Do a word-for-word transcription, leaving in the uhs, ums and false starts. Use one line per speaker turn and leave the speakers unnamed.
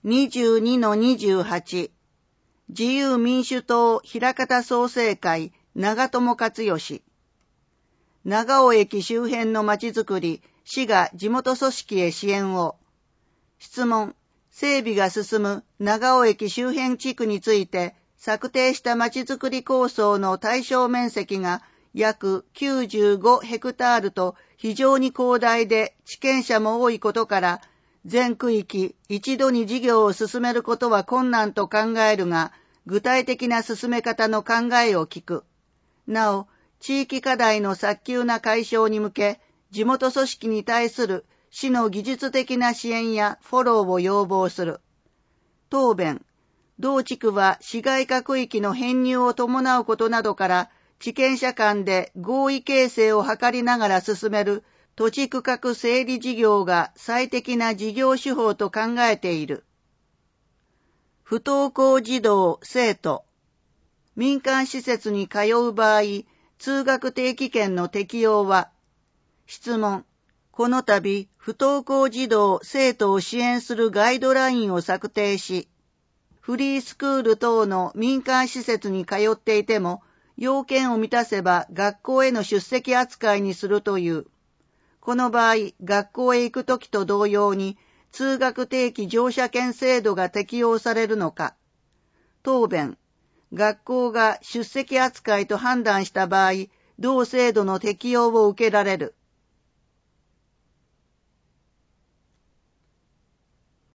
にじゅうにのにじゅうはち 自由民主党枚方創生会長友克義。長尾駅周辺のまちづくり、市が地元組織へ支援を。質問、整備が進む長尾駅周辺地区について策定したまちづくり構想の対象面積が約きゅうじゅうごヘクタールと非常に広大で地権者も多いことから、全区域一度に事業を進めることは困難と考えるが、具体的な進め方の考えを聞く。なお、地域課題の早急な解消に向け、地元組織に対する市の技術的な支援やフォローを要望する。答弁、同地区は市街化区域の編入を伴うことなどから、地権者間で合意形成を図りながら進める土地区画整理事業が最適な事業手法と考えている。不登校児童・生徒。民間施設に通う場合、通学定期券の適用は。質問。この度、不登校児童・生徒を支援するガイドラインを策定し、フリースクール等の民間施設に通っていても、要件を満たせば学校への出席扱いにするという。この場合、学校へ行くときと同様に、通学定期乗車券制度が適用されるのか。答弁、学校が出席扱いと判断した場合、同制度の適用を受けられる。